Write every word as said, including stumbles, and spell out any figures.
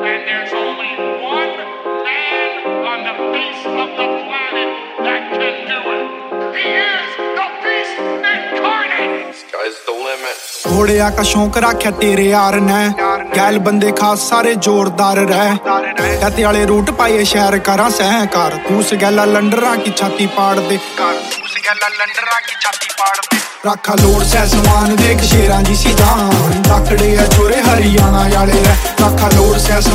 And there's only one man on the face of the planet that can do it. He is the beast incarnate. Sky's the limit. घोड़िया का शौक रखा तेरे यार ने गैल बंदे खास सारे जोरदार रह कहते वाले रूट पाइए शहर करा सह कार तूस गैला लंडरा की छाती पाड़ दे तूस गैला लंडरा की छाती पाड़ दे रखा लोड सह समान देख शेरां जी सी जान रखड़े है छोरे हरियाणा याले रह रखा लोड सह